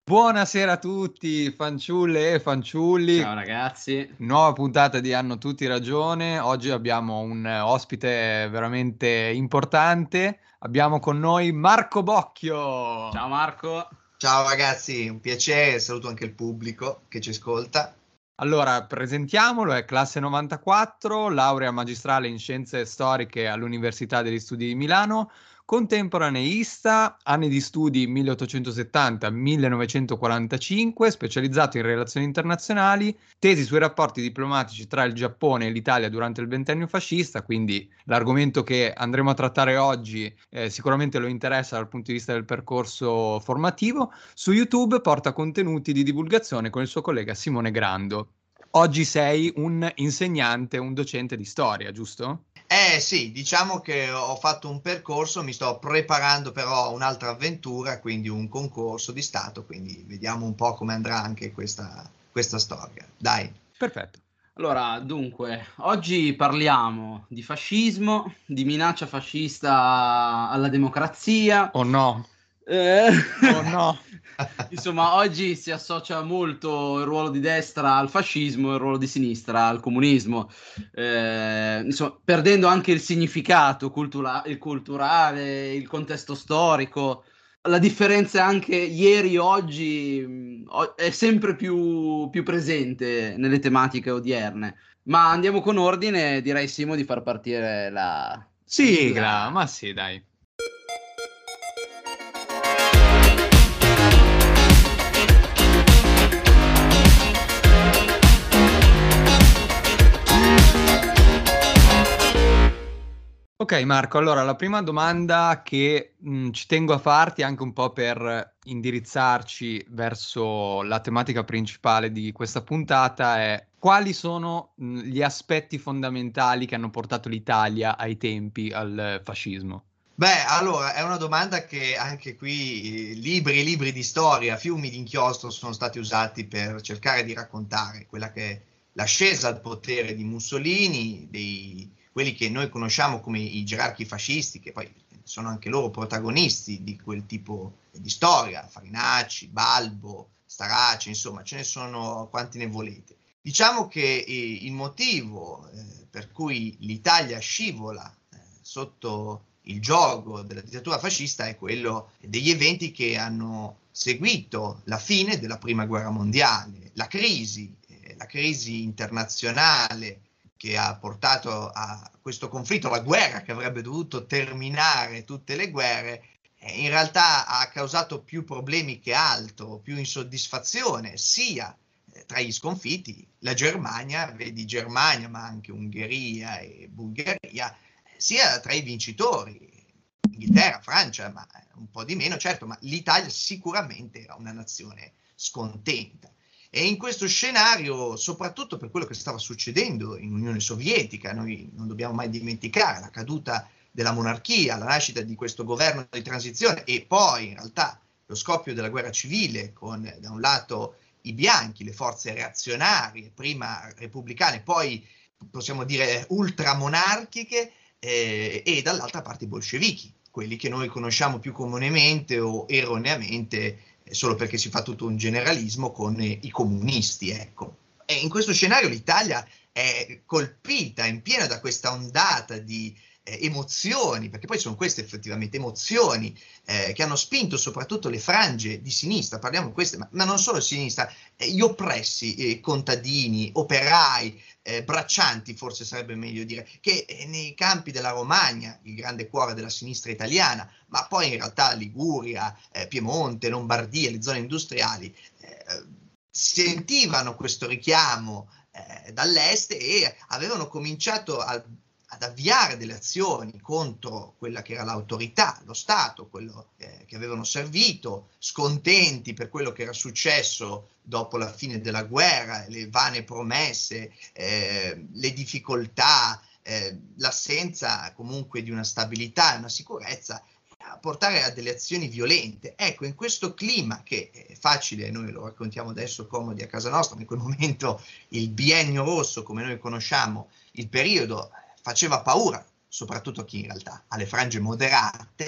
Buonasera a tutti, fanciulle e fanciulli. Ciao ragazzi. Nuova puntata di Hanno Tutti Ragione. Oggi abbiamo un ospite veramente importante. Abbiamo con noi Marco Bocchio. Ciao Marco. Ciao ragazzi, un piacere, saluto anche il pubblico che ci ascolta. Allora, presentiamolo, è classe 94, laurea magistrale in scienze storiche all'Università degli Studi di Milano, contemporaneista, anni di studi 1870-1945, specializzato in relazioni internazionali, tesi sui rapporti diplomatici tra il Giappone e l'Italia durante il ventennio fascista, quindi l'argomento che andremo a trattare oggi sicuramente lo interessa dal punto di vista del percorso formativo. Su YouTube porta contenuti di divulgazione con il suo collega Simone Grando. Oggi sei un insegnante, un docente di storia, giusto? Sì, diciamo che ho fatto un percorso, mi sto preparando però a un'altra avventura, quindi un concorso di Stato, quindi vediamo un po' come andrà anche questa storia. Dai. Perfetto. Allora, dunque, oggi parliamo di fascismo, di minaccia fascista alla democrazia. Oh no, Eh, oh no. Insomma, oggi si associa molto il ruolo di destra al fascismo e il ruolo di sinistra al comunismo, insomma, perdendo anche il significato il culturale, il contesto storico. La differenza anche ieri e oggi è sempre più presente nelle tematiche odierne. Ma andiamo con ordine, direi Simo di far partire la Sigla, ma sì, dai. Ok Marco, allora la prima domanda che ci tengo a farti anche un po' per indirizzarci verso la tematica principale di questa puntata è: quali sono gli aspetti fondamentali che hanno portato l'Italia ai tempi al fascismo? Beh, allora, è una domanda che anche qui libri e libri di storia, fiumi di inchiostro sono stati usati per cercare di raccontare quella che è l'ascesa al potere di Mussolini, quelli che noi conosciamo come i gerarchi fascisti, che poi sono anche loro protagonisti di quel tipo di storia, Farinacci, Balbo, Starace, insomma, ce ne sono quanti ne volete. Diciamo che il motivo per cui l'Italia scivola sotto il gioco della dittatura fascista è quello degli eventi che hanno seguito la fine della Prima Guerra Mondiale, la crisi internazionale che ha portato a questo conflitto, la guerra che avrebbe dovuto terminare tutte le guerre, in realtà ha causato più problemi che altro, più insoddisfazione, sia tra gli sconfitti, la Germania, vedi Germania, ma anche Ungheria e Bulgaria, sia tra i vincitori, Inghilterra, Francia, ma un po' di meno, certo, ma l'Italia sicuramente era una nazione scontenta. E in questo scenario, soprattutto per quello che stava succedendo in Unione Sovietica, noi non dobbiamo mai dimenticare la caduta della monarchia, la nascita di questo governo di transizione e poi in realtà lo scoppio della guerra civile con da un lato i bianchi, le forze reazionarie, prima repubblicane, poi possiamo dire ultramonarchiche, e dall'altra parte i bolscevichi, quelli che noi conosciamo più comunemente o erroneamente solo perché si fa tutto un generalismo con i comunisti, ecco. E in questo scenario l'Italia è colpita in pieno da questa ondata di emozioni, perché poi sono queste effettivamente emozioni che hanno spinto soprattutto le frange di sinistra, parliamo di queste, ma non solo sinistra, gli oppressi, contadini, operai, braccianti forse sarebbe meglio dire, che nei campi della Romagna, il grande cuore della sinistra italiana, ma poi in realtà Liguria, Piemonte, Lombardia, le zone industriali, sentivano questo richiamo dall'est e avevano cominciato ad avviare delle azioni contro quella che era l'autorità, lo Stato, quello che avevano servito, scontenti per quello che era successo dopo la fine della guerra, le vane promesse, le difficoltà, l'assenza comunque di una stabilità e una sicurezza, a portare a delle azioni violente. Ecco, in questo clima che è facile, noi lo raccontiamo adesso comodi a casa nostra, ma in quel momento il biennio rosso, come noi conosciamo, il periodo faceva paura, soprattutto a chi in realtà ha le frange moderate,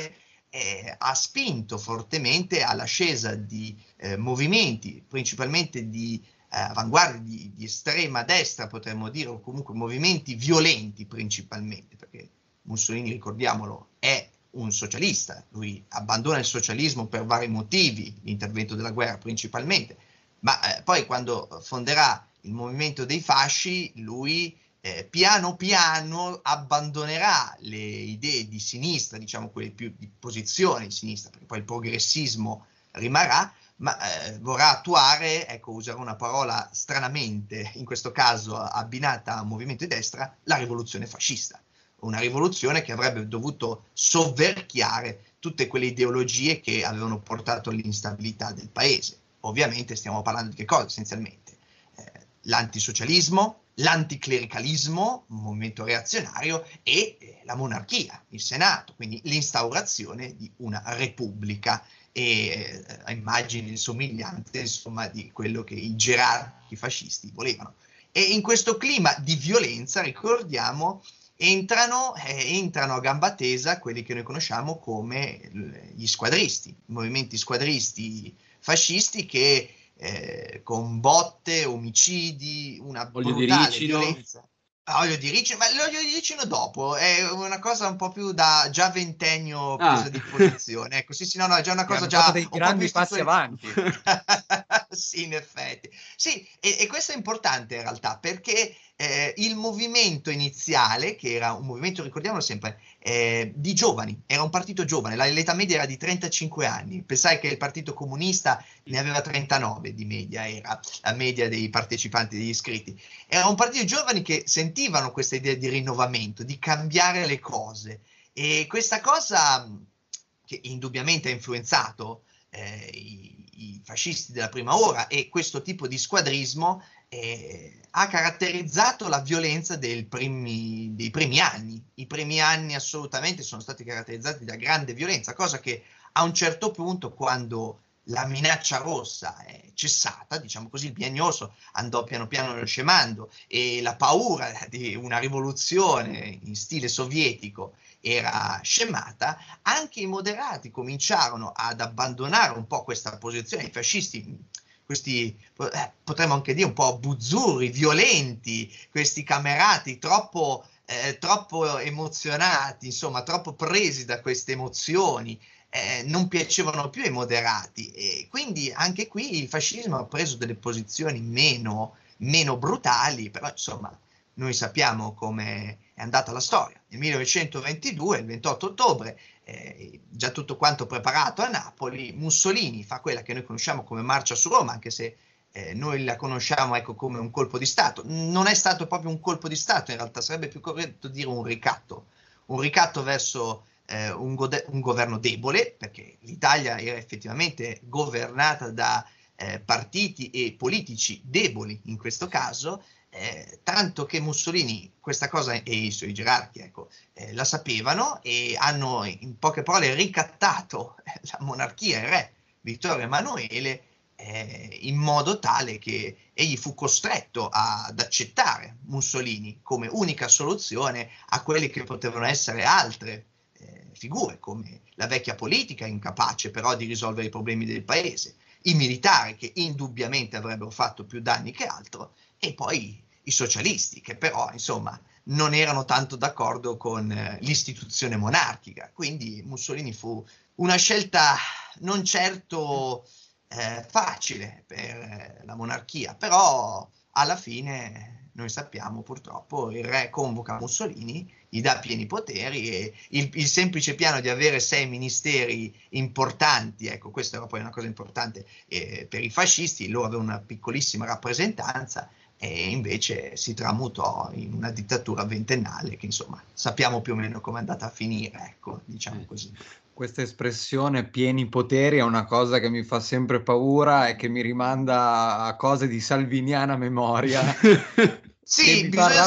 ha spinto fortemente all'ascesa di movimenti, principalmente di avanguardia di estrema destra, potremmo dire, o comunque movimenti violenti principalmente, perché Mussolini, ricordiamolo, è un socialista, lui abbandona il socialismo per vari motivi, l'intervento della guerra principalmente, ma poi quando fonderà il movimento dei fasci, lui piano piano abbandonerà le idee di sinistra, diciamo quelle più di posizione di sinistra, perché poi il progressismo rimarrà, ma vorrà attuare, ecco, userò una parola stranamente, in questo caso abbinata a un movimento di destra, la rivoluzione fascista. Una rivoluzione che avrebbe dovuto sovverchiare tutte quelle ideologie che avevano portato all'instabilità del paese. Ovviamente stiamo parlando di che cosa essenzialmente? L'antisocialismo, l'anticlericalismo, un movimento reazionario, e la monarchia, il Senato, quindi l'instaurazione di una repubblica e immagini somiglianti, insomma, di quello che i gerarchi fascisti volevano. E in questo clima di violenza, ricordiamo, entrano a gamba tesa quelli che noi conosciamo come gli squadristi, i movimenti squadristi fascisti che con botte, omicidi, una brutale violenza. Olio di ricino, ma l'olio di ricino dopo è una cosa un po' più da già ventennio presa di posizione. Ecco, sì, no, è già una cosa già dei un grandi po' più passi avanti. Sì, in effetti. Sì, e questo è importante in realtà perché il movimento iniziale, che era un movimento, ricordiamolo sempre, di giovani, era un partito giovane, l'età media era di 35 anni. Pensai che il Partito Comunista ne aveva 39 di media, era la media dei partecipanti, degli iscritti. Era un partito di giovani che sentivano questa idea di rinnovamento, di cambiare le cose, e questa cosa che indubbiamente ha influenzato i fascisti della prima ora, e questo tipo di squadrismo ha caratterizzato la violenza dei primi anni. I primi anni assolutamente sono stati caratterizzati da grande violenza, cosa che a un certo punto, quando la minaccia rossa è cessata, diciamo così, il biennio rosso andò piano piano scemando e la paura di una rivoluzione in stile sovietico era scemata, anche i moderati cominciarono ad abbandonare un po' questa posizione. I fascisti, questi potremmo anche dire un po' buzzurri, violenti, questi camerati troppo emozionati, insomma, troppo presi da queste emozioni, non piacevano più ai moderati, e quindi anche qui il fascismo ha preso delle posizioni meno brutali, però insomma noi sappiamo come è andata la storia. Nel 1922, il 28 ottobre, già tutto quanto preparato a Napoli, Mussolini fa quella che noi conosciamo come Marcia su Roma, anche se noi la conosciamo, ecco, come un colpo di Stato. Non è stato proprio un colpo di Stato, in realtà sarebbe più corretto dire un ricatto verso un governo debole, perché l'Italia era effettivamente governata da partiti e politici deboli in questo caso, tanto che Mussolini questa cosa, e i suoi gerarchi, ecco, la sapevano, e hanno in poche parole ricattato la monarchia, il re Vittorio Emanuele, in modo tale che egli fu costretto ad accettare Mussolini come unica soluzione a quelle che potevano essere altre figure, come la vecchia politica, incapace però di risolvere i problemi del paese, i militari, che indubbiamente avrebbero fatto più danni che altro, e poi i socialisti, che però insomma non erano tanto d'accordo con l'istituzione monarchica. Quindi Mussolini fu una scelta non certo facile per la monarchia, però alla fine noi sappiamo, purtroppo il re convoca Mussolini, gli dà pieni poteri, e il semplice piano di avere 6 ministeri importanti, ecco, questa era poi una cosa importante per i fascisti, loro avevano una piccolissima rappresentanza, e invece si tramutò in una dittatura ventennale che insomma sappiamo più o meno come è andata a finire, ecco, diciamo così. Questa espressione pieni poteri è una cosa che mi fa sempre paura e che mi rimanda a cose di salviniana memoria. Sì, bisogna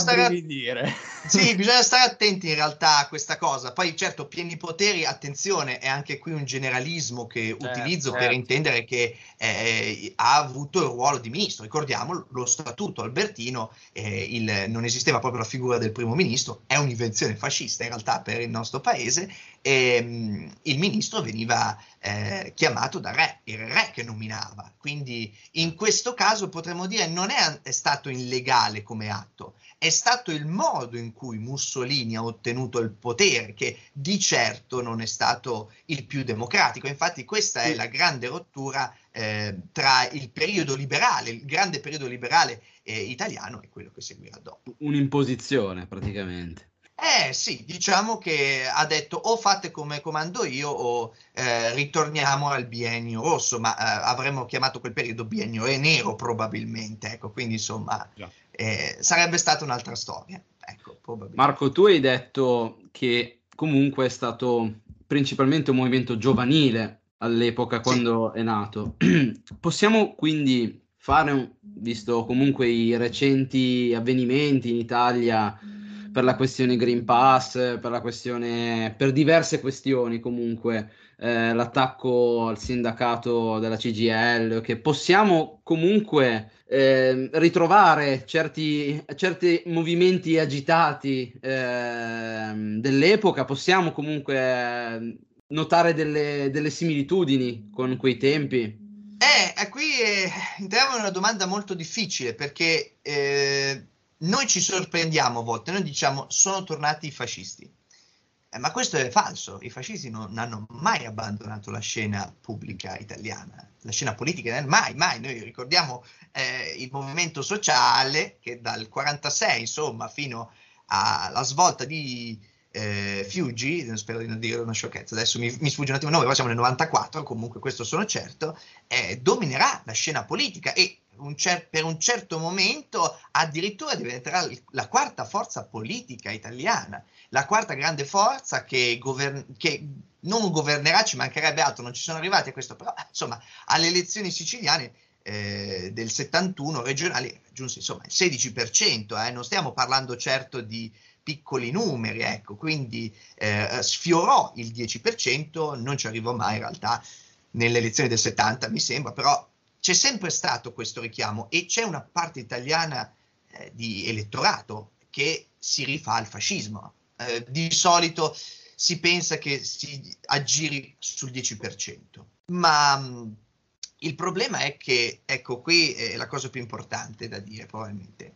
stare attenti in realtà a questa cosa. Poi certo, pieni poteri, attenzione, è anche qui un generalismo che utilizzo per intendere che ha avuto il ruolo di ministro. Ricordiamo, lo statuto albertino, non esisteva proprio la figura del primo ministro, è un'invenzione fascista in realtà per il nostro paese, il ministro veniva chiamato dal re, era il re che nominava, quindi in questo caso potremmo dire non è stato illegale come atto, è stato il modo in cui Mussolini ha ottenuto il potere che di certo non è stato il più democratico. Infatti questa è la grande rottura tra il periodo liberale, il grande periodo liberale italiano e quello che seguirà dopo. Un'imposizione praticamente. Sì, diciamo che ha detto o fate come comando io o ritorniamo al biennio rosso, ma avremmo chiamato quel periodo biennio nero probabilmente, ecco, quindi insomma sarebbe stata un'altra storia, ecco, probabilmente. Marco, tu hai detto che comunque è stato principalmente un movimento giovanile all'epoca quando è nato. Possiamo quindi fare, visto comunque i recenti avvenimenti in Italia per la questione Green Pass, per diverse questioni comunque, l'attacco al sindacato della CGIL, che possiamo comunque ritrovare certi movimenti agitati dell'epoca, possiamo comunque notare delle similitudini con quei tempi. Qui entriamo in una domanda molto difficile perché noi ci sorprendiamo a volte, noi diciamo sono tornati i fascisti. Ma questo è falso, i fascisti non hanno mai abbandonato la scena pubblica italiana, la scena politica, mai, noi ricordiamo il movimento sociale che dal 46 insomma fino alla svolta di Fiuggi, spero di non dire una sciocchezza, adesso mi sfugge un attimo il nome, però siamo nel 94, comunque questo sono certo, dominerà la scena politica e per un certo momento addirittura diventerà la quarta forza politica italiana, la quarta grande forza che non governerà, ci mancherebbe altro, non ci sono arrivati a questo, però insomma alle elezioni siciliane del 71 regionali raggiunse insomma il 16%, non stiamo parlando certo di piccoli numeri, ecco, quindi sfiorò il 10%, non ci arrivò mai in realtà nelle elezioni del 70 mi sembra, però c'è sempre stato questo richiamo e c'è una parte italiana di elettorato che si rifà al fascismo. Di solito si pensa che si aggiri sul 10%, ma il problema è che, ecco, qui è la cosa più importante da dire probabilmente.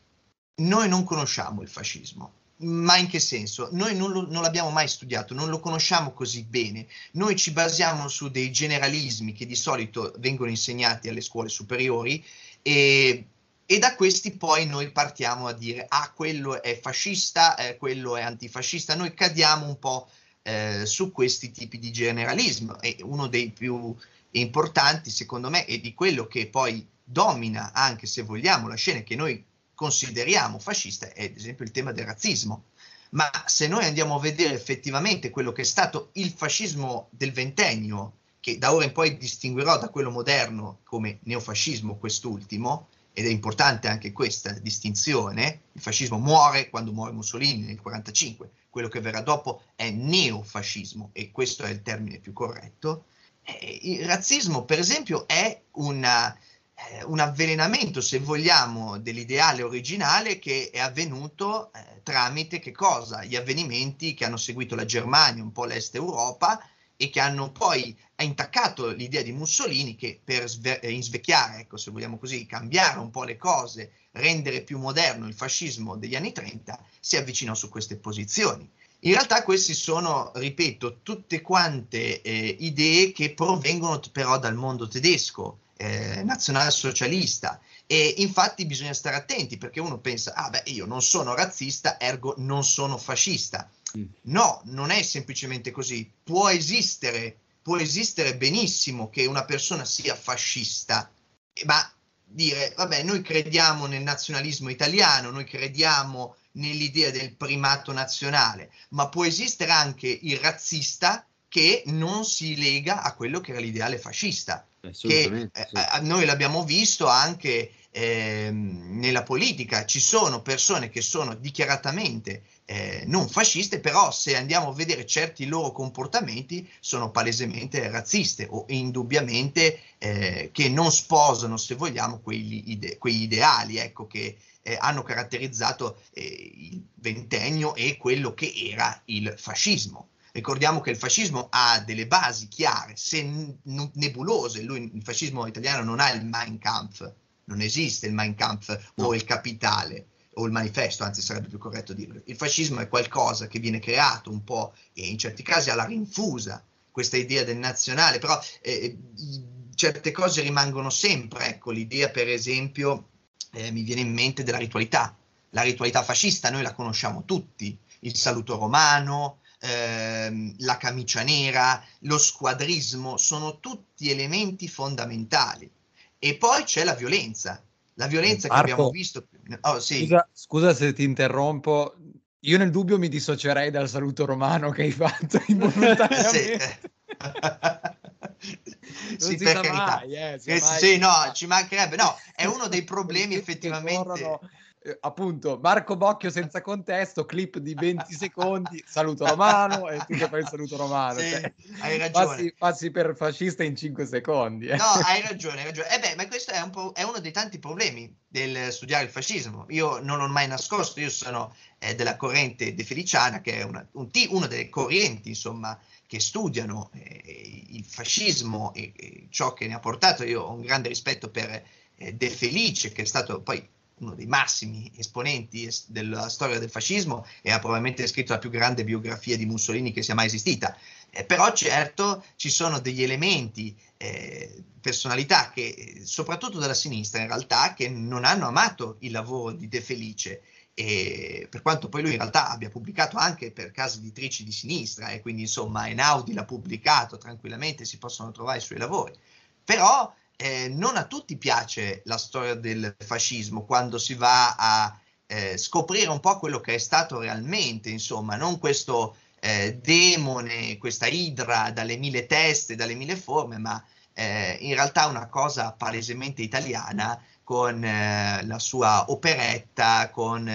Noi non conosciamo il fascismo, ma in che senso? Noi non l'abbiamo mai studiato, non lo conosciamo così bene. Noi ci basiamo su dei generalismi che di solito vengono insegnati alle scuole superiori e da questi poi noi partiamo a dire quello è fascista, quello è antifascista. Noi cadiamo un po' su questi tipi di generalismo e uno dei più importanti secondo me e di quello che poi domina anche se vogliamo la scena che noi consideriamo fascista è ad esempio il tema del razzismo, ma se noi andiamo a vedere effettivamente quello che è stato il fascismo del ventennio, che da ora in poi distinguerò da quello moderno come neofascismo quest'ultimo, ed è importante anche questa distinzione, il fascismo muore quando muore Mussolini nel 1945, quello che verrà dopo è neofascismo e questo è il termine più corretto. Il razzismo per esempio è un avvelenamento, se vogliamo, dell'ideale originale che è avvenuto tramite che cosa? Gli avvenimenti che hanno seguito la Germania, un po' l'Est Europa, e che hanno poi intaccato l'idea di Mussolini che per invecchiare, ecco, se vogliamo così, cambiare un po' le cose, rendere più moderno il fascismo degli anni 30, si avvicinò su queste posizioni. In realtà questi sono, ripeto, tutte quante idee che provengono però dal mondo tedesco, nazionalsocialista e infatti bisogna stare attenti perché uno pensa io non sono razzista ergo non sono fascista. No, non è semplicemente così. Può esistere benissimo che una persona sia fascista, ma dire vabbè noi crediamo nel nazionalismo italiano, noi crediamo nell'idea del primato nazionale, ma può esistere anche il razzista che non si lega a quello che era l'ideale fascista. Che noi l'abbiamo visto anche nella politica, ci sono persone che sono dichiaratamente non fasciste, però se andiamo a vedere certi loro comportamenti sono palesemente razziste o indubbiamente che non sposano, se vogliamo, quegli ideali, ecco, che hanno caratterizzato il ventennio e quello che era il fascismo. Ricordiamo che il fascismo ha delle basi chiare, se nebulose. Il fascismo italiano non ha il Mein Kampf, non esiste il Mein Kampf o il Capitale o il manifesto, anzi sarebbe più corretto dirlo. Il fascismo è qualcosa che viene creato un po' e in certi casi alla rinfusa, questa idea del nazionale, però certe cose rimangono sempre, ecco, l'idea per esempio, mi viene in mente della ritualità. La ritualità fascista noi la conosciamo tutti, il saluto romano, la camicia nera, lo squadrismo, sono tutti elementi fondamentali. E poi c'è la violenza che abbiamo visto. Oh, sì. Scusa se ti interrompo, io nel dubbio mi dissocierei dal saluto romano che hai fatto involontariamente. Sì, per carità. Sì, no, ci mancherebbe. No, è uno dei problemi effettivamente. Appunto, Marco Bocchio senza contesto, clip di 20 secondi, saluto romano, e tu che fai il saluto romano. Sì, cioè, hai ragione. Passi per fascista in 5 secondi. No, hai ragione. Ma questo è uno dei tanti problemi del studiare il fascismo. Io non l'ho mai nascosto, io sono della corrente defeliciana, che è una delle correnti, insomma, che studiano il fascismo e ciò che ne ha portato. Io ho un grande rispetto per De Felice, che è stato poi uno dei massimi esponenti della storia del fascismo e ha probabilmente scritto la più grande biografia di Mussolini che sia mai esistita. Però certo ci sono degli elementi, personalità che, soprattutto della sinistra in realtà, che non hanno amato il lavoro di De Felice, e per quanto poi lui in realtà abbia pubblicato anche per case editrici di sinistra, e quindi insomma Einaudi l'ha pubblicato tranquillamente, si possono trovare i suoi lavori, però non a tutti piace la storia del fascismo quando si va a scoprire un po' quello che è stato realmente, insomma, non questo demone, questa idra dalle 1000 teste, dalle 1000 forme, ma in realtà una cosa palesemente italiana, con la sua operetta, con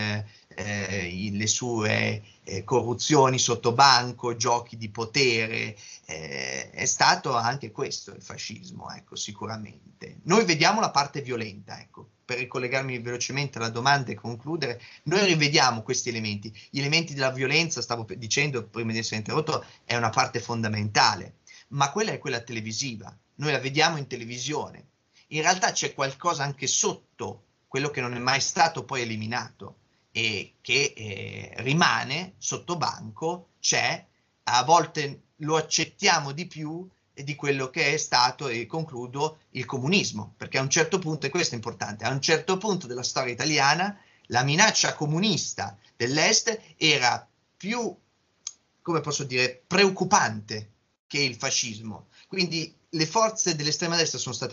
le sue corruzioni sotto banco, giochi di potere. È stato anche questo il fascismo, ecco, sicuramente. Noi vediamo la parte violenta, ecco, per ricollegarmi velocemente alla domanda e concludere, noi rivediamo questi elementi. Gli elementi della violenza, stavo dicendo prima di essere interrotto, è una parte fondamentale, ma quella è quella televisiva. Noi la vediamo in televisione. In realtà c'è qualcosa anche sotto, quello che non è mai stato poi eliminato e che rimane sotto banco, c'è, a volte lo accettiamo di più di quello che è stato, e concludo, il comunismo, perché a un certo punto, e questo è importante, a un certo punto della storia italiana la minaccia comunista dell'Est era più, come posso dire, preoccupante che il fascismo. Quindi le forze dell'estrema destra sono state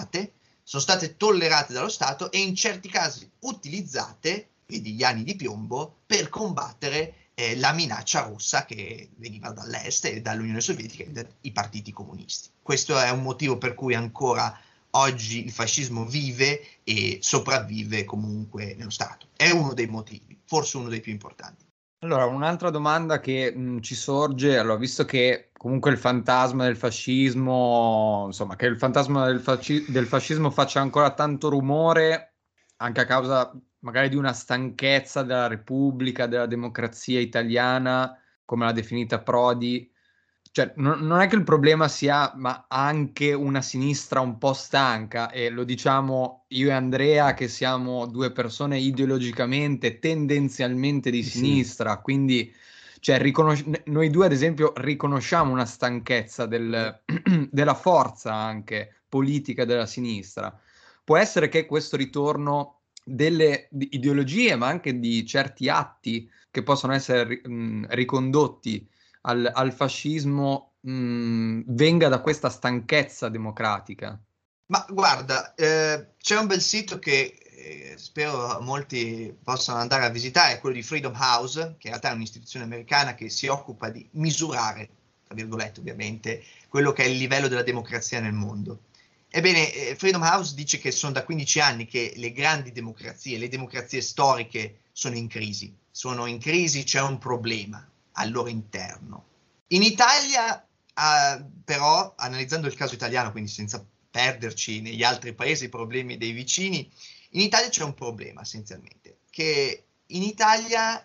tollerate dallo Stato e in certi casi utilizzate, vedi gli anni di piombo, per combattere la minaccia russa che veniva dall'est e dall'Unione Sovietica e dai partiti comunisti. Questo è un motivo per cui ancora oggi il fascismo vive e sopravvive comunque nello Stato. È uno dei motivi, forse uno dei più importanti. Allora, un'altra domanda che ci sorge, allora, visto che comunque il fantasma del fascismo, insomma, che il fantasma del fascismo faccia ancora tanto rumore, anche a causa magari di una stanchezza della Repubblica, della democrazia italiana, come l'ha definita Prodi, cioè non è che il problema sia, ma anche una sinistra un po' stanca, e lo diciamo io e Andrea che siamo due persone ideologicamente, tendenzialmente di sinistra, quindi cioè, noi due ad esempio riconosciamo una stanchezza della forza anche politica della sinistra. Può essere che questo ritorno delle ideologie, ma anche di certi atti che possono essere ricondotti al fascismo venga da questa stanchezza democratica? Ma guarda, c'è un bel sito che spero molti possano andare a visitare, è quello di Freedom House, che in realtà è un'istituzione americana che si occupa di misurare, tra virgolette ovviamente, quello che è il livello della democrazia nel mondo. Ebbene, Freedom House dice che sono da 15 anni che le grandi democrazie, le democrazie storiche, sono in crisi. Sono in crisi, c'è un problema al loro interno. In Italia, però, analizzando il caso italiano, quindi senza perderci negli altri paesi, i problemi dei vicini, in Italia c'è un problema essenzialmente, che in Italia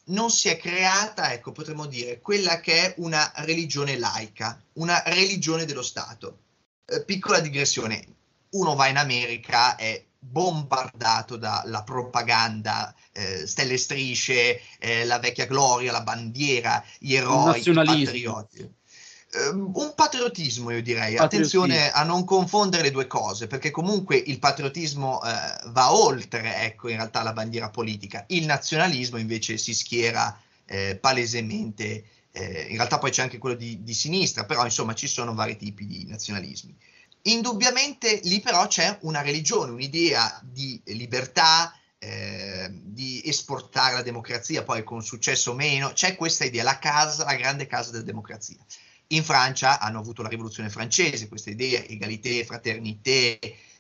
non si è creata, ecco, potremmo dire, quella che è una religione laica, una religione dello Stato. Piccola digressione, uno va in America, è bombardato dalla propaganda, stelle e strisce, la vecchia gloria, la bandiera, gli eroi, i patrioti. Un patriottismo, io direi. Attenzione a non confondere le due cose, perché comunque il patriottismo va oltre, ecco, in realtà la bandiera politica. Il nazionalismo invece si schiera palesemente, in realtà poi c'è anche quello di sinistra, però insomma ci sono vari tipi di nazionalismi. Indubbiamente lì però c'è una religione, un'idea di libertà, di esportare la democrazia, poi con successo o meno, c'è questa idea, la grande casa della democrazia. In Francia hanno avuto la rivoluzione francese, questa idea, egalité, fraternité,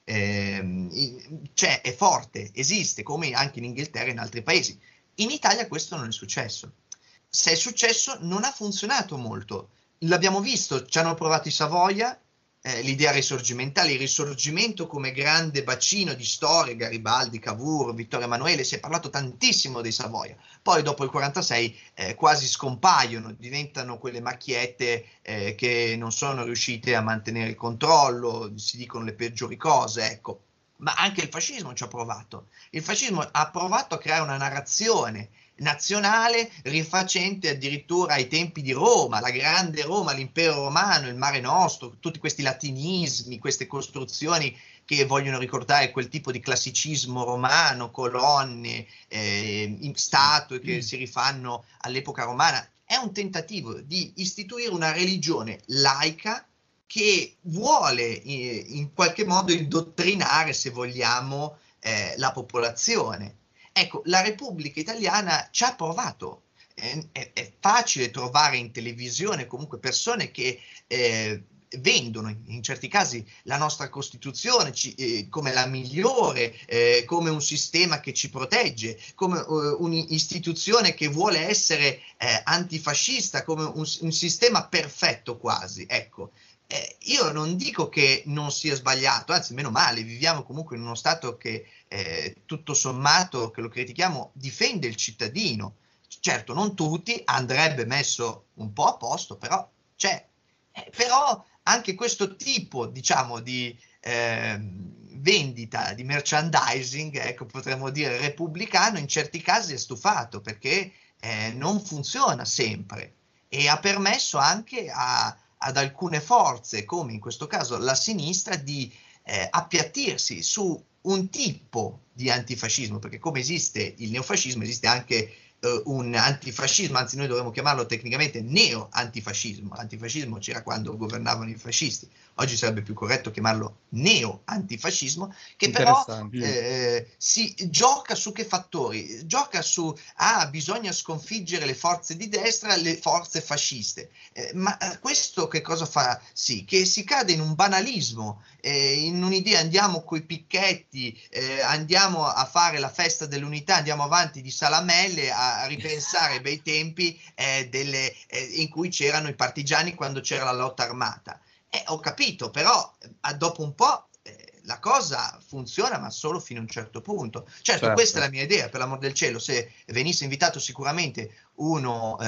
è forte, esiste, come anche in Inghilterra e in altri paesi. In Italia questo non è successo. Se è successo non ha funzionato molto. L'abbiamo visto, ci hanno provato i Savoia, l'idea risorgimentale, il risorgimento come grande bacino di storia, Garibaldi, Cavour, Vittorio Emanuele, si è parlato tantissimo dei Savoia, poi dopo il 46 quasi scompaiono, diventano quelle macchiette che non sono riuscite a mantenere il controllo, si dicono le peggiori cose, ecco. Ma anche il fascismo ci ha provato. Il fascismo ha provato a creare una narrazione nazionale rifacente addirittura ai tempi di Roma, la grande Roma, l'impero romano, il Mare Nostro, tutti questi latinismi, queste costruzioni che vogliono ricordare quel tipo di classicismo romano, colonne, statue che si rifanno all'epoca romana. È un tentativo di istituire una religione laica che vuole in qualche modo indottrinare, se vogliamo, la popolazione. Ecco, la Repubblica Italiana ci ha provato. È facile trovare in televisione comunque persone che vendono in certi casi la nostra Costituzione come la migliore, come un sistema che ci protegge, come un'istituzione che vuole essere antifascista, come un sistema perfetto quasi. Ecco. Io non dico che non sia sbagliato, anzi meno male, viviamo comunque in uno Stato che tutto sommato, che lo critichiamo, difende il cittadino. Certo, non tutti, andrebbe messo un po' a posto, però c'è. Però anche questo tipo, diciamo, di vendita, di merchandising, ecco, potremmo dire repubblicano, in certi casi è stufato, perché non funziona sempre e ha permesso anche ad alcune forze, come in questo caso la sinistra, di appiattirsi su un tipo di antifascismo, perché come esiste il neofascismo, esiste anche un antifascismo, anzi noi dovremmo chiamarlo tecnicamente neo-antifascismo. Antifascismo c'era quando governavano i fascisti, oggi sarebbe più corretto chiamarlo neo-antifascismo, che però si gioca su che fattori? Gioca su, bisogna sconfiggere le forze di destra, le forze fasciste, ma questo che cosa fa? Sì, che si cade in un banalismo, in un'idea, andiamo coi picchetti, andiamo a fare la festa dell'unità, andiamo avanti di salamelle a ripensare ai bei tempi in cui c'erano i partigiani, quando c'era la lotta armata. Ho capito, però dopo un po' la cosa funziona, ma solo fino a un certo punto. Certo, questa è la mia idea, per l'amor del cielo, se venisse invitato sicuramente uno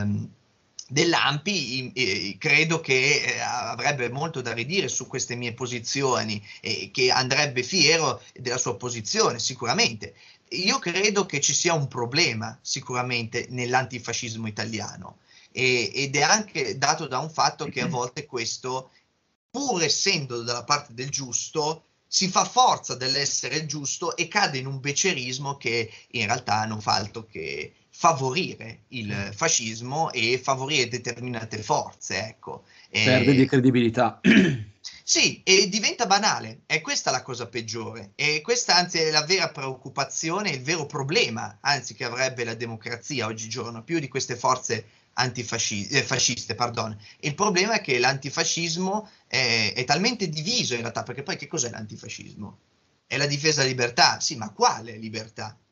dell'ANPI, credo che avrebbe molto da ridire su queste mie posizioni e che andrebbe fiero della sua posizione, sicuramente. Io credo che ci sia un problema sicuramente nell'antifascismo italiano ed è anche dato da un fatto che a volte questo, pur essendo dalla parte del giusto, si fa forza dell'essere giusto e cade in un becerismo che in realtà non fa altro che favorire il fascismo e favorire determinate forze, ecco. Perde di credibilità. Sì, e diventa banale, è questa la cosa peggiore, e questa anzi è la vera preoccupazione, il vero problema, anzi, che avrebbe la democrazia oggigiorno, più di queste forze fasciste, pardon. Il problema è che l'antifascismo è talmente diviso in realtà, perché poi che cos'è l'antifascismo? È la difesa della libertà, sì, ma quale libertà?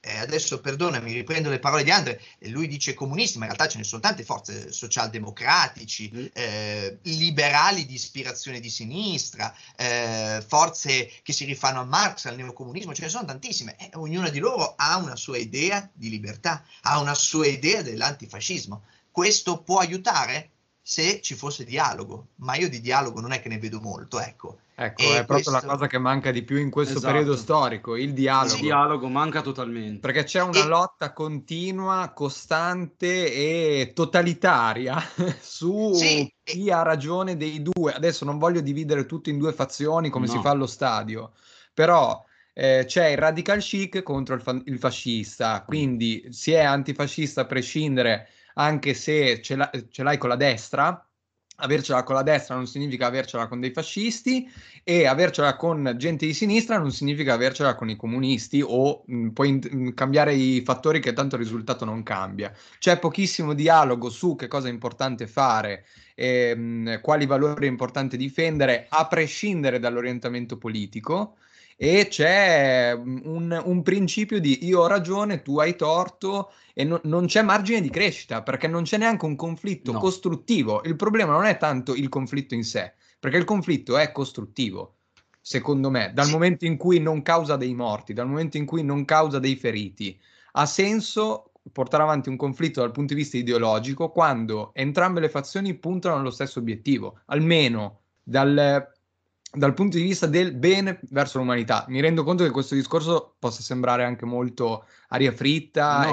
adesso perdonami, riprendo le parole di Andre, lui dice comunisti, ma in realtà ce ne sono tante forze socialdemocratici, liberali di ispirazione di sinistra, forze che si rifanno a Marx, al neocomunismo, ce ne sono tantissime, ognuna di loro ha una sua idea di libertà, ha una sua idea dell'antifascismo. Questo può aiutare se ci fosse dialogo, ma io di dialogo non è che ne vedo molto, ecco. Ecco, E è proprio la cosa che manca di più in questo periodo storico, il dialogo. Il dialogo manca totalmente. Perché c'è una lotta continua, costante e totalitaria su chi ha ragione dei due. Adesso non voglio dividere tutto in due fazioni come si fa allo stadio, però c'è il radical chic contro il fascista, quindi si è antifascista a prescindere, anche se ce l'hai con la destra. Avercela con la destra non significa avercela con dei fascisti, e avercela con gente di sinistra non significa avercela con i comunisti, o puoi cambiare i fattori che tanto il risultato non cambia. C'è pochissimo dialogo su che cosa è importante fare, quali valori è importante difendere, a prescindere dall'orientamento politico. E c'è un principio di io ho ragione, tu hai torto, e non c'è margine di crescita, perché non c'è neanche un conflitto costruttivo. Il problema non è tanto il conflitto in sé, perché il conflitto è costruttivo, secondo me, dal momento in cui non causa dei morti, dal momento in cui non causa dei feriti. Ha senso portare avanti un conflitto dal punto di vista ideologico quando entrambe le fazioni puntano allo stesso obiettivo, almeno dal punto di vista del bene verso l'umanità. Mi rendo conto che questo discorso possa sembrare anche molto aria fritta,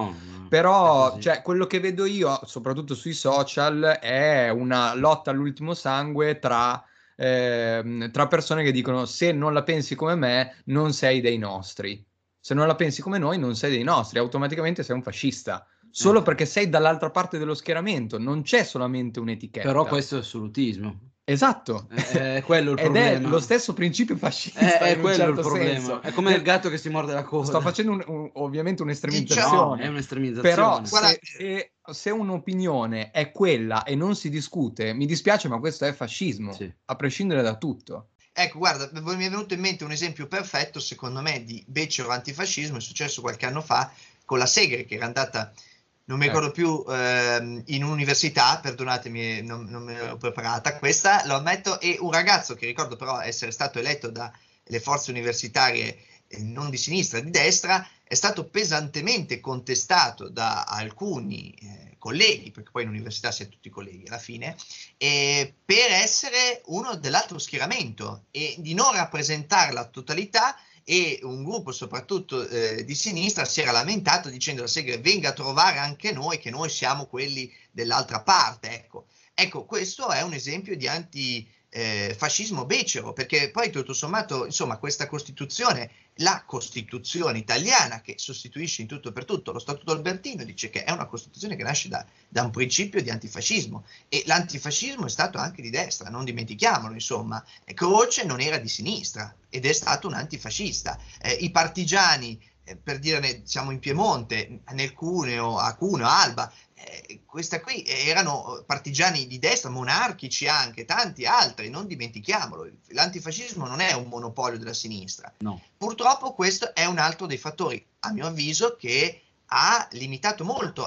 però cioè, quello che vedo io, soprattutto sui social, è una lotta all'ultimo sangue tra persone che dicono: se non la pensi come me non sei dei nostri, se non la pensi come noi non sei dei nostri, automaticamente sei un fascista, solo perché sei dall'altra parte dello schieramento. Non c'è solamente un'etichetta. Però questo è assolutismo. Esatto, è quello il ed problema. è lo stesso principio fascista, è in quello un certo il problema. senso. È come il gatto che si morde la coda. Sto facendo ovviamente un'estremizzazione. È un'estremizzazione. Però se un'opinione è quella e non si discute, mi dispiace, ma questo è fascismo, a prescindere da tutto. Ecco, guarda, mi è venuto in mente un esempio perfetto, secondo me, di becero antifascismo. È successo qualche anno fa con la Segre, che era andata, non mi ricordo più, in un'università, perdonatemi, non me l'ero preparata questa, lo ammetto, e un ragazzo che ricordo però essere stato eletto dalle forze universitarie non di sinistra, di destra, è stato pesantemente contestato da alcuni colleghi, perché poi in università si è tutti colleghi alla fine, per essere uno dell'altro schieramento e di non rappresentare la totalità. E un gruppo soprattutto di sinistra si era lamentato dicendo alla Segre: venga a trovare anche noi, che noi siamo quelli dell'altra parte. Ecco, questo è un esempio di antifascismo becero, perché poi tutto sommato, insomma, questa Costituzione, la Costituzione italiana, che sostituisce in tutto per tutto lo Statuto Albertino, dice che è una Costituzione che nasce da un principio di antifascismo, e l'antifascismo è stato anche di destra, non dimentichiamolo, insomma. Croce non era di sinistra ed è stato un antifascista. I partigiani, per dirne, siamo in Piemonte, nel Cuneo, a Alba, questa qui erano partigiani di destra, monarchici anche, tanti altri, non dimentichiamolo. L'antifascismo non è un monopolio della sinistra. No. Purtroppo questo è un altro dei fattori, a mio avviso, che ha limitato molto,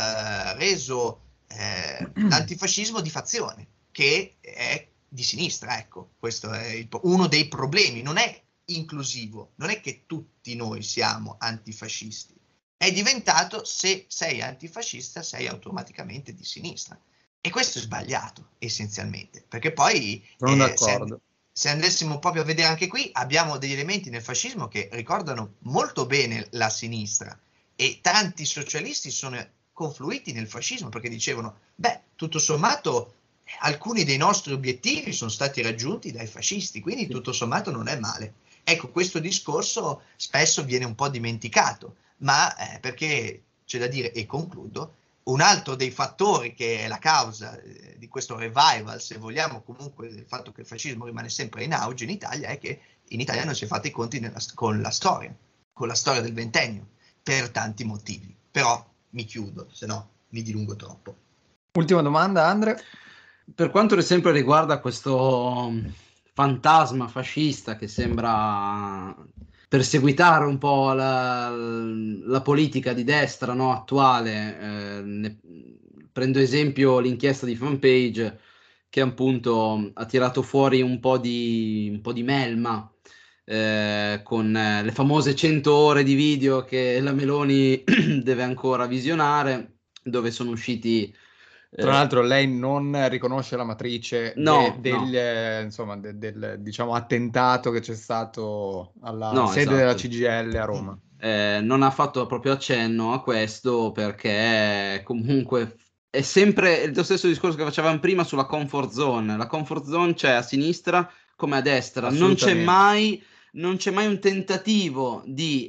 ha reso l'antifascismo di fazione, che è di sinistra. Ecco, questo è uno dei problemi. Non è inclusivo, non è che tutti noi siamo antifascisti. È diventato, se sei antifascista sei automaticamente di sinistra, e questo è sbagliato essenzialmente, perché poi sono d'accordo. Se andassimo proprio a vedere anche qui, abbiamo degli elementi nel fascismo che ricordano molto bene la sinistra, e tanti socialisti sono confluiti nel fascismo perché dicevano: beh, tutto sommato alcuni dei nostri obiettivi sono stati raggiunti dai fascisti, quindi tutto sommato non è male. Ecco, questo discorso spesso viene un po' dimenticato, ma perché c'è da dire, e concludo, un altro dei fattori che è la causa di questo revival, se vogliamo, comunque del fatto che il fascismo rimane sempre in auge in Italia, è che in Italia non si è fatti i conti con la storia del ventennio, per tanti motivi. Però mi chiudo, se no mi dilungo troppo. Ultima domanda, Andre. Per quanto sempre riguarda questo fantasma fascista che sembra perseguitare un po' la politica di destra, no, attuale. Prendo esempio l'inchiesta di Fanpage, che appunto ha tirato fuori un po' di melma, con le famose 100 ore di video che la Meloni deve ancora visionare, dove sono usciti... Tra l'altro lei non riconosce la matrice No, del diciamo, attentato che c'è stato alla no, sede della esatto. CGIL a Roma. Non ha fatto proprio accenno a questo, perché comunque è sempre lo stesso discorso che facevamo prima sulla comfort zone. La comfort zone c'è a sinistra come a destra, non c'è mai un tentativo di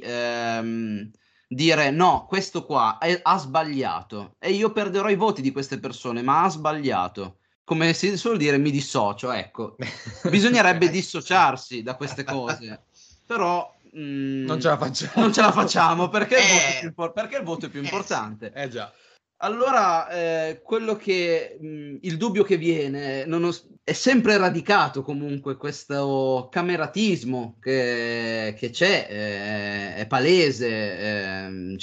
dire no, questo qua ha sbagliato e io perderò i voti di queste persone, ma ha sbagliato. Come si suol dire, mi dissocio, ecco. Bisognerebbe dissociarsi da queste cose, però non ce la facciamo. Non ce la facciamo perché il voto è più importante. Già. Allora, quello che il dubbio che viene è sempre radicato comunque questo cameratismo che c'è, è palese,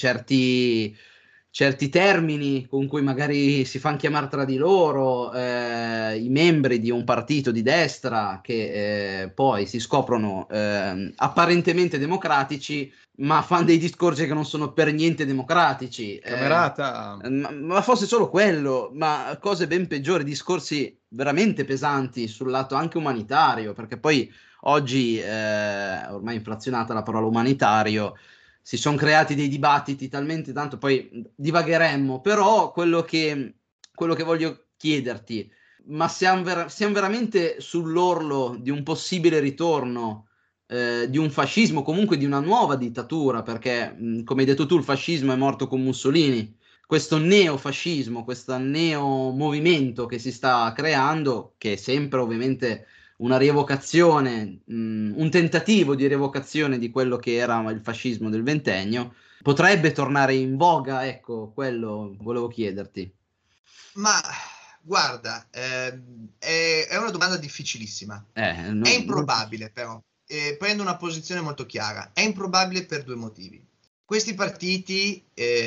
certi termini con cui magari si fanno chiamare tra di loro i membri di un partito di destra che poi si scoprono apparentemente democratici, ma fanno dei discorsi che non sono per niente democratici. Camerata. Ma fosse solo quello, ma cose ben peggiori, discorsi veramente pesanti sul lato anche umanitario, perché poi oggi, ormai inflazionata la parola umanitario, si sono creati dei dibattiti talmente tanto, poi divagheremmo, però quello che voglio chiederti, ma siamo veramente sull'orlo di un possibile ritorno di un fascismo, comunque di una nuova dittatura, perché come hai detto tu il fascismo è morto con Mussolini, questo neofascismo, questo neomovimento che si sta creando, che è sempre ovviamente una rievocazione, un tentativo di rievocazione di quello che era il fascismo del ventennio, potrebbe tornare in voga, ecco, quello volevo chiederti. Ma guarda, è una domanda difficilissima. È improbabile però. Prendo una posizione molto chiara. È improbabile per due motivi. Questi partiti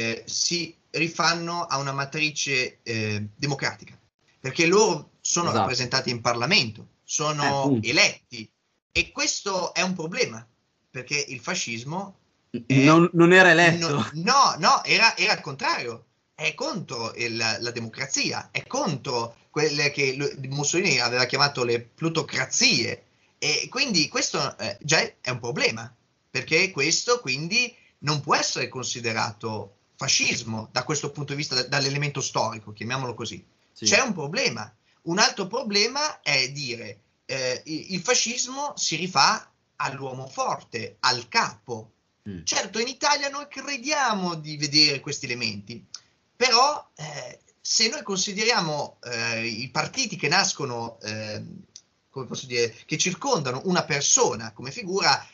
si rifanno a una matrice democratica, perché loro sono rappresentati in Parlamento, sono eletti, e questo è un problema, perché il fascismo non era eletto. No, era il contrario. È contro la democrazia, è contro quelle che Mussolini aveva chiamato le plutocrazie, e quindi questo già è un problema, perché questo quindi non può essere considerato fascismo da questo punto di vista, dall'elemento storico, chiamiamolo così. Sì. C'è un problema. Un altro problema è dire il fascismo si rifà all'uomo forte, al capo. Certo, in Italia noi crediamo di vedere questi elementi, però se noi consideriamo i partiti che nascono, come posso dire, che circondano una persona come figura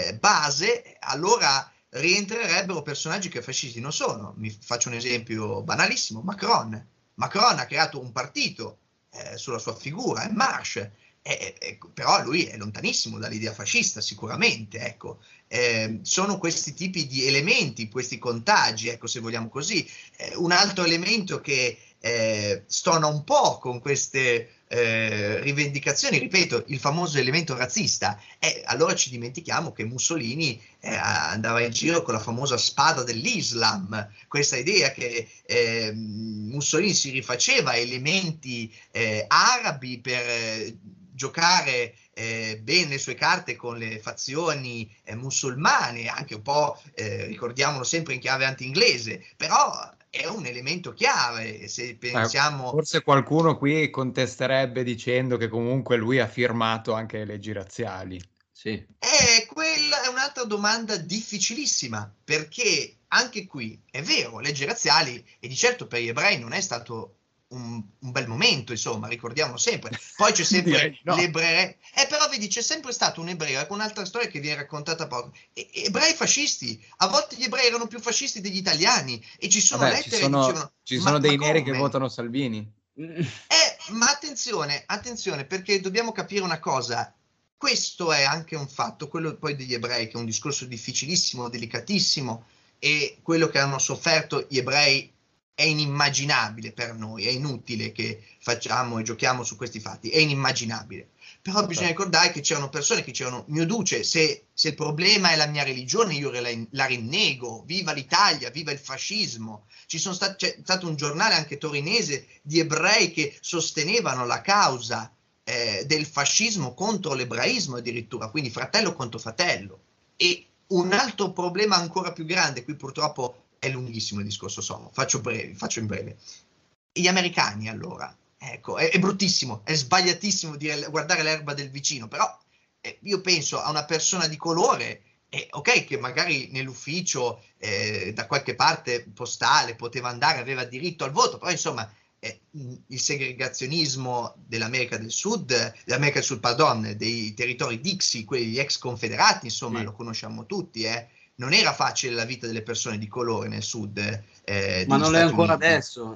base, allora rientrerebbero personaggi che fascisti non sono. Mi faccio un esempio banalissimo: Macron. Macron ha creato un partito sulla sua figura, En Marche, però lui è lontanissimo dall'idea fascista, sicuramente, ecco. Sono questi tipi di elementi, questi contagi, ecco, se vogliamo così. Un altro elemento che stona un po' con queste rivendicazioni, ripeto, il famoso elemento razzista. Allora ci dimentichiamo che Mussolini andava in giro con la famosa spada dell'Islam, questa idea che Mussolini si rifaceva elementi arabi per giocare bene le sue carte con le fazioni musulmane, anche un po', ricordiamolo sempre in chiave anti-inglese, però è un elemento chiave, se pensiamo... Forse qualcuno qui contesterebbe dicendo che comunque lui ha firmato anche le leggi razziali. Sì. Quella è un'altra domanda difficilissima, perché anche qui è vero, leggi razziali, e di certo per gli ebrei non è stato un bel momento, insomma, ricordiamolo sempre. Poi c'è sempre l'ebreo, però vedi, c'è sempre stato un ebreo, ecco un'altra storia che viene raccontata poco, ebrei fascisti. A volte gli ebrei erano più fascisti degli italiani, e ci sono lettere che dicevano... Ci sono dei neri che votano Salvini. Ma attenzione, perché dobbiamo capire una cosa: questo è anche un fatto, quello poi degli ebrei, che è un discorso difficilissimo, delicatissimo, e quello che hanno sofferto gli ebrei è inimmaginabile per noi, è inutile che facciamo e giochiamo su questi fatti, è inimmaginabile. Però bisogna ricordare che c'erano persone che dicevano: mio duce, se il problema è la mia religione, io la rinnego, viva l'Italia, viva il fascismo. C'è stato un giornale anche torinese di ebrei che sostenevano la causa del fascismo contro l'ebraismo addirittura, quindi fratello contro fratello. E un altro problema ancora più grande, qui purtroppo è lunghissimo il discorso, faccio in breve. Gli americani, allora, ecco, è bruttissimo, è sbagliatissimo dire guardare l'erba del vicino, però io penso a una persona di colore, ok, che magari nell'ufficio da qualche parte postale poteva andare, aveva diritto al voto, però insomma il segregazionismo dell'America del Sud, pardon, dei territori Dixie, quelli ex confederati, insomma, sì, lo conosciamo tutti, non era facile la vita delle persone di colore nel sud ma non è ancora adesso,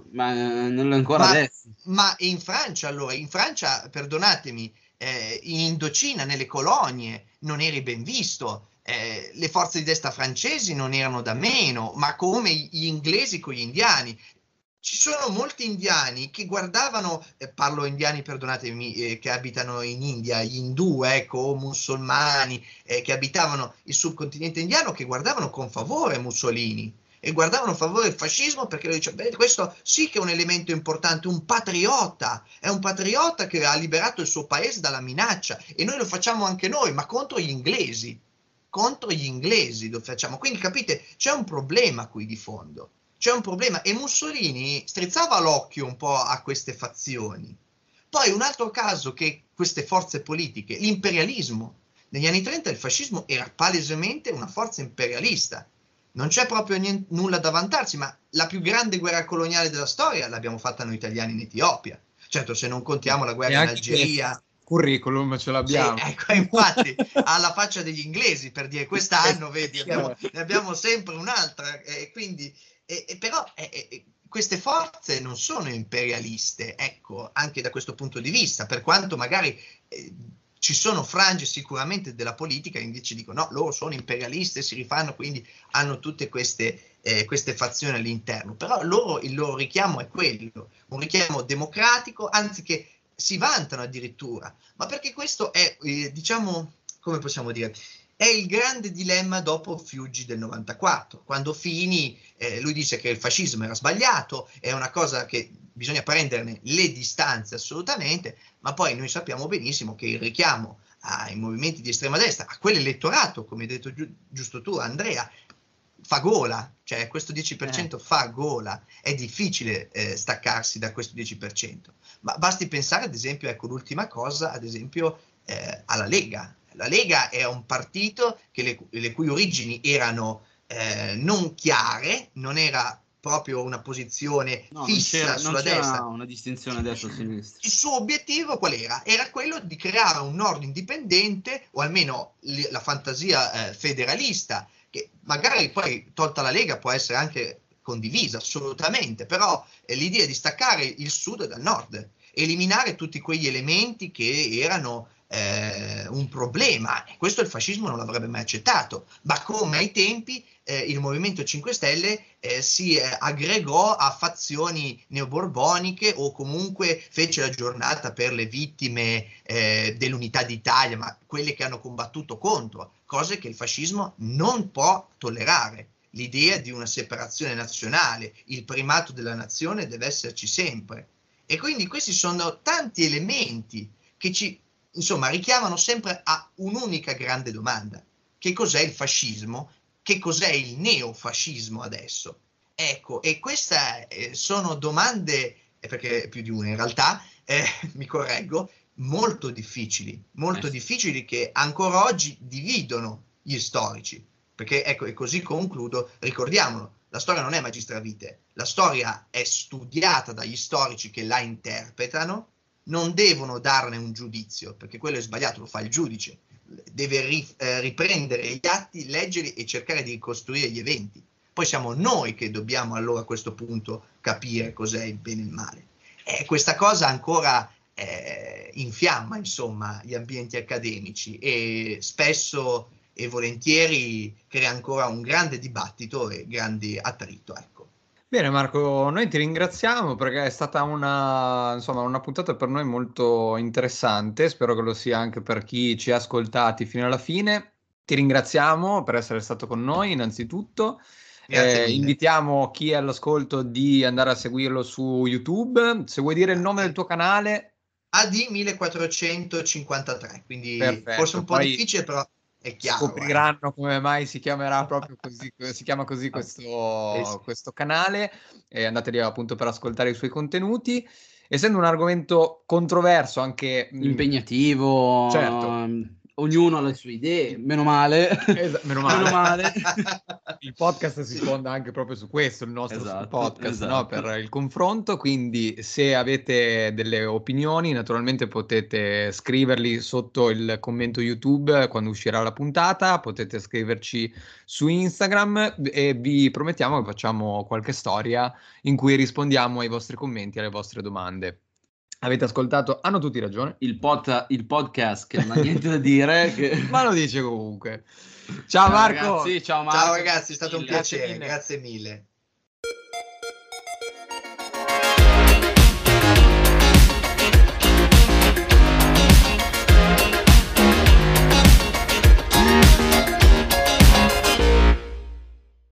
ma in Francia, allora, in Francia, perdonatemi, in Indocina, nelle colonie, non eri ben visto. Le forze di destra francesi non erano da meno, ma come gli inglesi con gli indiani. Ci sono molti indiani che guardavano, parlo indiani, perdonatemi, che abitano in India, gli indù, ecco, o musulmani, che abitavano il subcontinente indiano, che guardavano con favore Mussolini e guardavano a favore il fascismo, perché dicevano: beh, questo sì che è un elemento importante, un patriota, è un patriota che ha liberato il suo paese dalla minaccia, e noi lo facciamo anche noi, ma contro gli inglesi lo facciamo. Quindi capite, c'è un problema qui di fondo. C'è un problema, e Mussolini strizzava l'occhio un po' a queste fazioni. Poi un altro caso che queste forze politiche, l'imperialismo. Negli anni 30 il fascismo era palesemente una forza imperialista. Non c'è proprio nulla da vantarsi, ma la più grande guerra coloniale della storia l'abbiamo fatta noi italiani in Etiopia. Certo, se non contiamo la guerra in Algeria. Curriculum ce l'abbiamo. Sì, ecco, infatti, alla faccia degli inglesi, per dire, quest'anno, vedi, ne abbiamo sempre un'altra, quindi... però queste forze non sono imperialiste, ecco, anche da questo punto di vista, per quanto magari ci sono frange sicuramente della politica che invece dicono: no, loro sono imperialiste, si rifanno, quindi hanno tutte queste fazioni all'interno, però il loro richiamo è quello, un richiamo democratico, anzi che si vantano addirittura, ma perché questo è, diciamo, come possiamo dire, è il grande dilemma dopo Fiuggi del 94, quando Fini, lui dice che il fascismo era sbagliato, è una cosa che bisogna prenderne le distanze assolutamente, ma poi noi sappiamo benissimo che il richiamo ai movimenti di estrema destra, a quell'elettorato, come hai detto giusto tu, Andrea, fa gola, cioè questo 10% fa gola, è difficile staccarsi da questo 10%, ma basti pensare ad esempio, ecco l'ultima cosa, ad esempio alla Lega. La Lega è un partito che le cui origini erano non chiare, non era proprio una posizione fissa sulla destra. Non c'era una distinzione destra-sinistra. Il suo obiettivo qual era? Era quello di creare un nord indipendente, o almeno la fantasia federalista, che magari poi, tolta la Lega, può essere anche condivisa assolutamente, però l'idea di staccare il sud dal nord, eliminare tutti quegli elementi che erano un problema. Questo il fascismo non l'avrebbe mai accettato, ma come ai tempi il Movimento 5 Stelle si aggregò a fazioni neoborboniche, o comunque fece la giornata per le vittime dell'Unità d'Italia, ma quelle che hanno combattuto contro, cose che il fascismo non può tollerare. L'idea di una separazione nazionale, il primato della nazione deve esserci sempre. E quindi questi sono tanti elementi che ci, insomma, richiamano sempre a un'unica grande domanda: che cos'è il fascismo? Che cos'è il neofascismo adesso? Ecco, e queste sono domande, perché più di una in realtà, mi correggo, molto difficili che ancora oggi dividono gli storici, perché ecco, e così concludo, ricordiamolo, la storia non è magistravite, la storia è studiata dagli storici che la interpretano, non devono darne un giudizio, perché quello è sbagliato, lo fa il giudice, deve riprendere gli atti, leggerli e cercare di ricostruire gli eventi. Poi siamo noi che dobbiamo allora a questo punto capire cos'è il bene e il male. Questa cosa ancora infiamma insomma gli ambienti accademici e spesso e volentieri crea ancora un grande dibattito e grande attrito, ecco. Bene Marco, noi ti ringraziamo perché è stata una puntata per noi molto interessante, spero che lo sia anche per chi ci ha ascoltati fino alla fine. Ti ringraziamo per essere stato con noi innanzitutto. Grazie mille. Invitiamo chi è all'ascolto di andare a seguirlo su YouTube. Se vuoi dire il nome del tuo canale? AD 1453, quindi Perfetto, forse un po' poi difficile, però è chiaro. scopriranno come mai si chiamerà proprio così, si chiama così questo canale, e andate lì appunto per ascoltare i suoi contenuti. Essendo un argomento controverso, anche impegnativo, certo, ognuno ha le sue idee, meno male. Meno male. Il podcast si fonda anche proprio su questo, il nostro podcast, no? Per il confronto, quindi se avete delle opinioni naturalmente potete scriverli sotto il commento YouTube quando uscirà la puntata, potete scriverci su Instagram e vi promettiamo che facciamo qualche storia in cui rispondiamo ai vostri commenti e alle vostre domande. Avete ascoltato? Hanno tutti ragione. Il podcast che non ha niente da dire, ma lo dice comunque. Ciao Marco. Ragazzi, ciao Marco. Ciao ragazzi, è stato un piacere, grazie mille.